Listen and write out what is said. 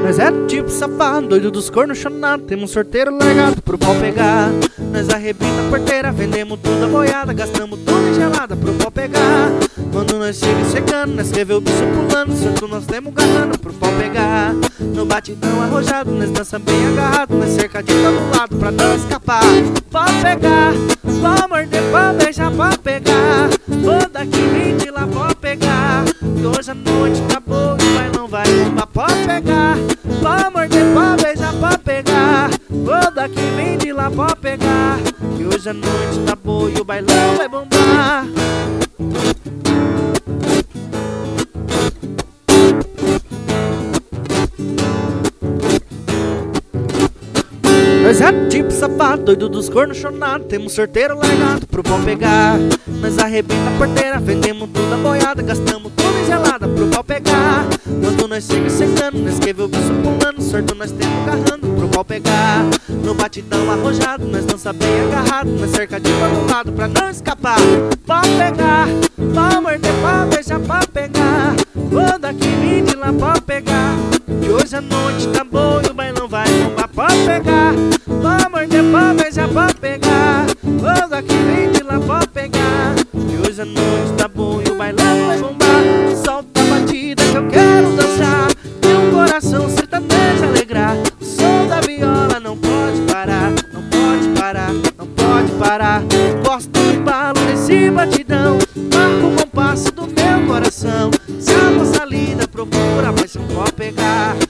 Nós é tipo safado, doido dos cornos chonados. Temos sorteiro largado pro pau pegar. Nós arrebenta a porteira, vendemos tudo a boiada. Gastamos tudo em gelada pro pau pegar. Quando nós chega chegando, nós quer ver o bicho pulando. Certo, nós temos garrando pro pau pegar. No batidão arrojado, nós dança bem agarrado. Nós cerca de todo lado pra não escapar. Pau pegar, pau morder, pau beijar, pau pegar. Vou daqui, vem de lá, pau pegar. E hoje a noite tá boa e o bailão vai bombar. Pau pegar, pau morder, pau beijar, pau pegar. Vou daqui, vem de lá, pau pegar. E hoje a noite tá boa e o bailão vai bombar. Nós é tipo safado, doido dos cornos chonados. Temos sorteiro largado pro pau pegar. Nós arrebenta a porteira, vendemos tudo a boiada. Gastamos tudo em gelada pro pau pegar. Quando nós chega chegando, nós quer ver o bicho pulando. Sorto nós temos garrando pro pau pegar. No batidão arrojado, nós dança bem agarrado. Nós cerca de todo lado pra não escapar. Pau pegar, pau morder, pau beijar, pau pegar. Vou daqui, vim de lá, pau pegar. E hoje a noite tá boa e o bailão vai bombar. Pau pegar, pau morder, pau beijar, pau pegar. Vou daqui, vem de lá, pau pegar. E hoje a noite tá boa e o bailão vai bombar. Solta a batida que eu quero dançar. E um coração sertanejo alegrar. O som da viola não pode parar. Não pode parar, não pode parar. Gosto do embalo nesse batidão. Marca o compasso do meu coração. Se a moça linda procura, vai ser um pau pegar.